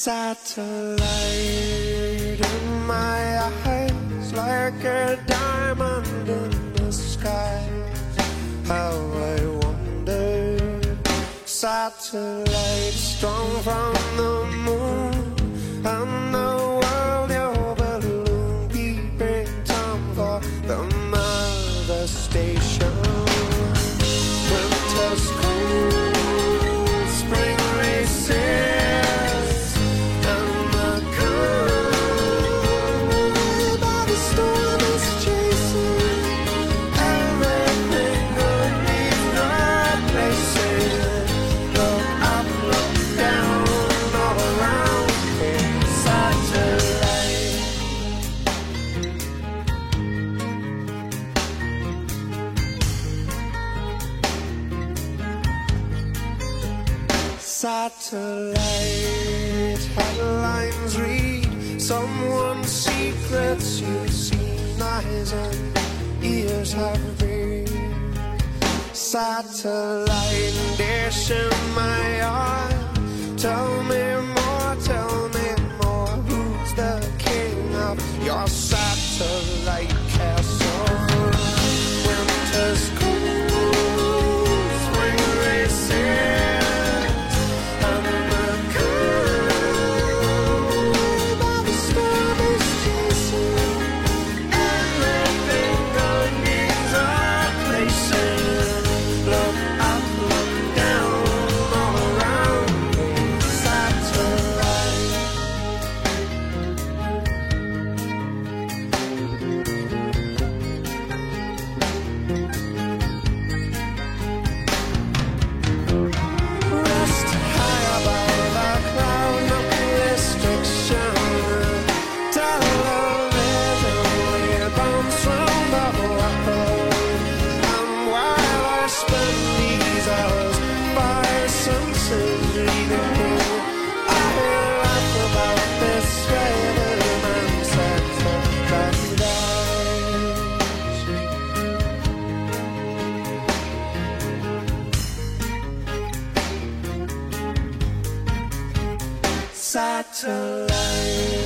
Satellite in my eyes, like a diamond in the sky. How I wonder. Satellite strong from the moon, and the world your balloon, keeping time for the mother station. Winter's cold, spring races, and the cold by the storm is chasing. Everything good needs replacing. Look up, look down, all around me. Satellite. Satellite headlines read someone's secrets you've seen, eyes and ears have read. Satellite dish in my eye, tell me more, who's the king of your satellite castle? Winter's cold, spring races, and the cold by the storm is chasing. Everything good needs replacing. Look up, look down, all around me. Satellite. Rest high above a cloud, no restriction. Television rebounds from the world. And while I spend these hours by senses leaving, I laugh about this rhythm and satellite. Satellite.